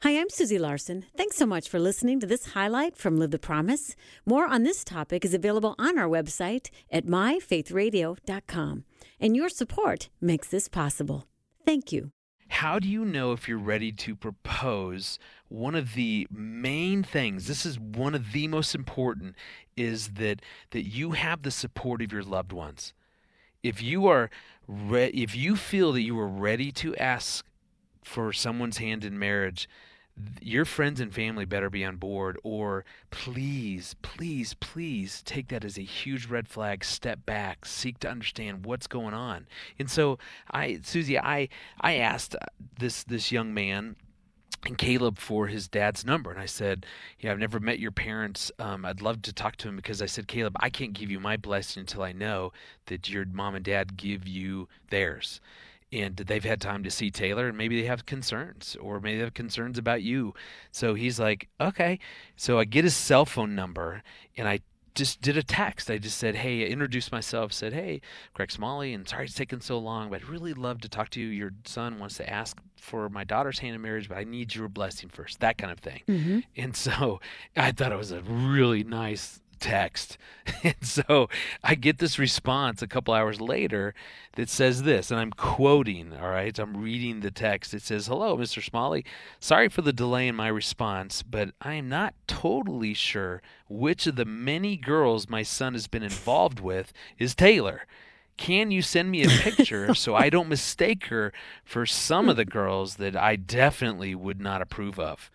Hi, I'm Susie Larson. Thanks so much for listening to this highlight from Live the Promise. More on this topic is available on our website at myfaithradio.com. And your support makes this possible. Thank you. How do you know if you're ready to propose? One of the main things, this is one of the most important, is that you have the support of your loved ones. If you are if you feel that you are ready to ask for someone's hand in marriage, your friends and family better be on board, or please, please, please take that as a huge red flag. Step back, seek to understand what's going on. And so, Susie, I asked this young man and Caleb for his dad's number, and I said, I've never met your parents. I'd love to talk to him, because I said, Caleb, I can't give you my blessing until I know that your mom and dad give you theirs. And they've had time to see Taylor, and maybe they have concerns, or maybe they have concerns about you. So he's like, okay. So I get his cell phone number, and I just did a text. I just said, hey, I introduced myself, said, hey, Greg Smalley, and sorry it's taken so long, but I'd really love to talk to you. Your son wants to ask for my daughter's hand in marriage, but I need your blessing first, that kind of thing. Mm-hmm. And so I thought it was a really nice text. And so I get this response a couple hours later that says this, and I'm quoting, all right? I'm reading the text. It says, hello, Mr. Smalley. Sorry for the delay in my response, but I am not totally sure which of the many girls my son has been involved with is Taylor. Can you send me a picture so I don't mistake her for some of the girls that I definitely would not approve of?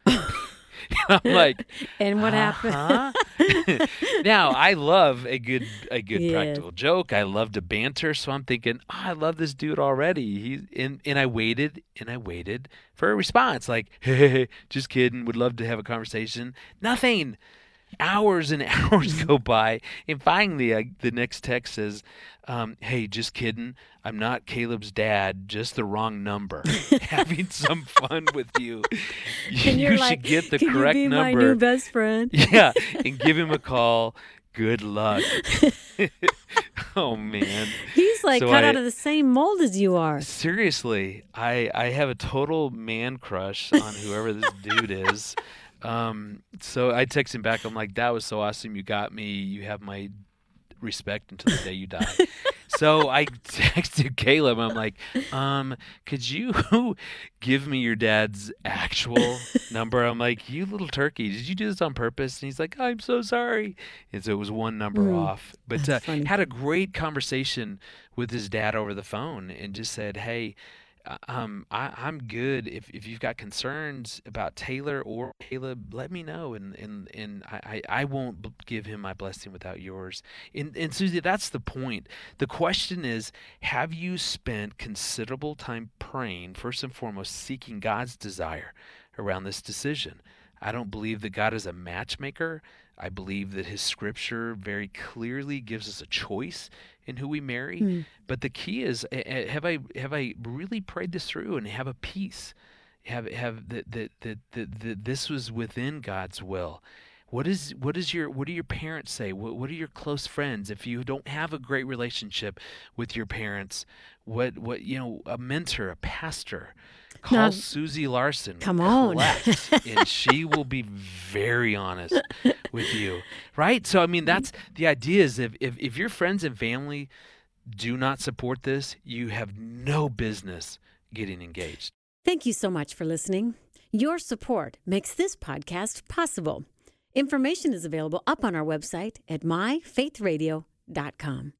I'm like, and what happened? Now, I love a good Yes. practical joke. I love to banter, so I'm thinking, I love this dude already. And I waited for a response, like, hey, just kidding, would love to have a conversation. Nothing. Hours and hours go by, and finally the next text says, hey, just kidding, I'm not Caleb's dad, just the wrong number. Having some fun with you. You should get the correct number. Can you be my number. new best friend? Yeah, and give him a call. Good luck. Oh, man. He's like cut out of the same mold as you are. Seriously, I have a total man crush on whoever this dude is. So I text him back. I'm like, that was so awesome. You got me. You have my respect until the day you die. So I texted Caleb. I'm like, could you give me your dad's actual number? I'm like, you little turkey, did you do this on purpose? And he's like, I'm so sorry. And so it was one number off. But had a great conversation with his dad over the phone, and just said, hey, I'm good. If you've got concerns about Taylor or Caleb, let me know, and I won't give him my blessing without yours. And Susie, that's the point. The question is, have you spent considerable time praying, first and foremost, seeking God's desire around this decision? I don't believe that God is a matchmaker. I believe that his scripture very clearly gives us a choice in who we marry. But the key is, have I really prayed this through and have a peace? Have that this was within God's will? What do your parents say? What are your close friends? If you don't have a great relationship with your parents, what a mentor, a pastor, call Susie Larson. Come on. And she will be very honest with you, right? So, I mean, that's the idea is if your friends and family do not support this, you have no business getting engaged. Thank you so much for listening. Your support makes this podcast possible. Information is available up on our website at myfaithradio.com.